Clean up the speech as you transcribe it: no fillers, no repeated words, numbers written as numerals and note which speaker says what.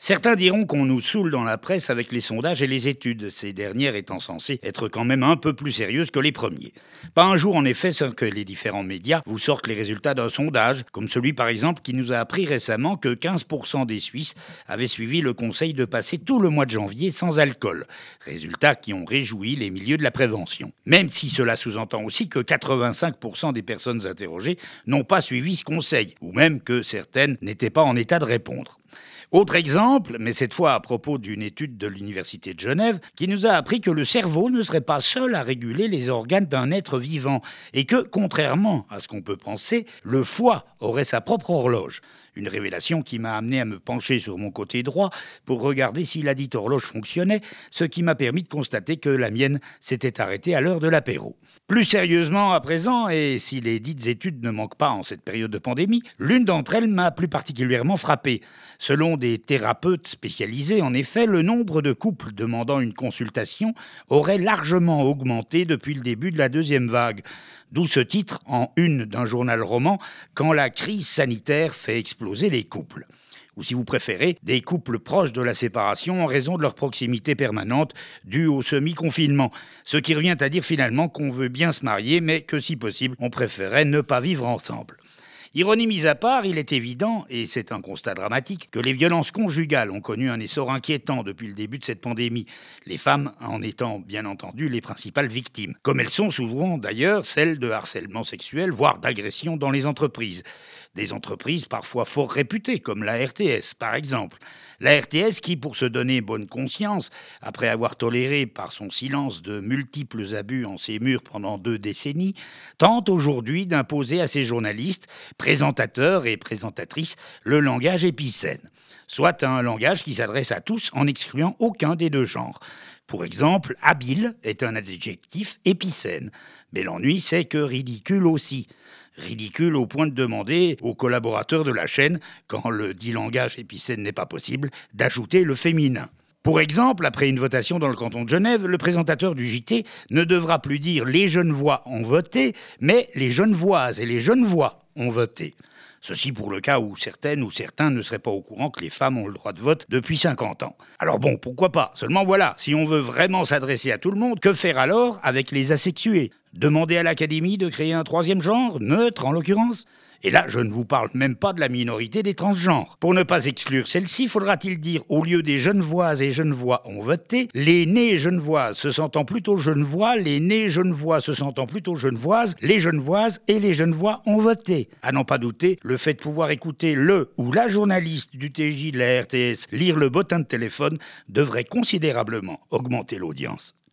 Speaker 1: Certains diront qu'on nous saoule dans la presse avec les sondages et les études, ces dernières étant censées être quand même un peu plus sérieuses que les premiers. Pas un jour en effet sans que les différents médias vous sortent les résultats d'un sondage, comme celui par exemple qui nous a appris récemment que 15% des Suisses avaient suivi le conseil de passer tout le mois de janvier sans alcool. Résultats qui ont réjoui les milieux de la prévention. Même si cela sous-entend aussi que 85% des personnes interrogées n'ont pas suivi ce conseil, ou même que certaines n'étaient pas en état de répondre. Autre exemple, mais cette fois à propos d'une étude de l'Université de Genève, qui nous a appris que le cerveau ne serait pas seul à réguler les organes d'un être vivant, et que, contrairement à ce qu'on peut penser, le foie aurait sa propre horloge. Une révélation qui m'a amené à me pencher sur mon côté droit pour regarder si la dite horloge fonctionnait, ce qui m'a permis de constater que la mienne s'était arrêtée à l'heure de l'apéro. Plus sérieusement à présent, et si les dites études ne manquent pas en cette période de pandémie, l'une d'entre elles m'a plus particulièrement frappé. Selon des thérapeutes spécialisés, en effet, le nombre de couples demandant une consultation aurait largement augmenté depuis le début de la deuxième vague. D'où ce titre en une d'un journal roman, quand la crise sanitaire fait exploser les couples. Ou si vous préférez, des couples proches de la séparation en raison de leur proximité permanente due au semi-confinement. Ce qui revient à dire finalement qu'on veut bien se marier, mais que si possible, on préférait ne pas vivre ensemble. Ironie mise à part, il est évident, et c'est un constat dramatique, que les violences conjugales ont connu un essor inquiétant depuis le début de cette pandémie, les femmes en étant bien entendu les principales victimes, comme elles sont souvent d'ailleurs celles de harcèlement sexuel, voire d'agression dans les entreprises. Des entreprises parfois fort réputées, comme la RTS par exemple. La RTS qui, pour se donner bonne conscience, après avoir toléré par son silence de multiples abus en ses murs pendant 2 décennies, tente aujourd'hui d'imposer à ses journalistes, présentateurs et présentatrices, le langage épicène. Soit un langage qui s'adresse à tous en n'excluant aucun des deux genres. Pour exemple, habile est un adjectif épicène. Mais l'ennui, c'est que ridicule aussi. Ridicule au point de demander aux collaborateurs de la chaîne, quand le dit langage épicène n'est pas possible, d'ajouter le féminin. Pour exemple, après une votation dans le canton de Genève, le présentateur du JT ne devra plus dire « les Genevois ont voté », mais « les Genevoises et les Genevois ont voté ». Ceci pour le cas où certaines ou certains ne seraient pas au courant que les femmes ont le droit de vote depuis 50 ans. Alors bon, pourquoi pas ? Seulement voilà, si on veut vraiment s'adresser à tout le monde, que faire alors avec les asexués ? Demander à l'Académie de créer un 3e genre, neutre en l'occurrence ? Et là, je ne vous parle même pas de la minorité des transgenres. Pour ne pas exclure celle-ci, faudra-t-il dire, au lieu des Genevoises et Genevois ont voté, les nées genevoises se sentant plutôt genevois, les nées genevois se sentant plutôt genevoises, les genevoises et les genevois ont voté. À n'en pas douter, le fait de pouvoir écouter le ou la journaliste du TJ de la RTS lire le bottin de téléphone devrait considérablement augmenter l'audience.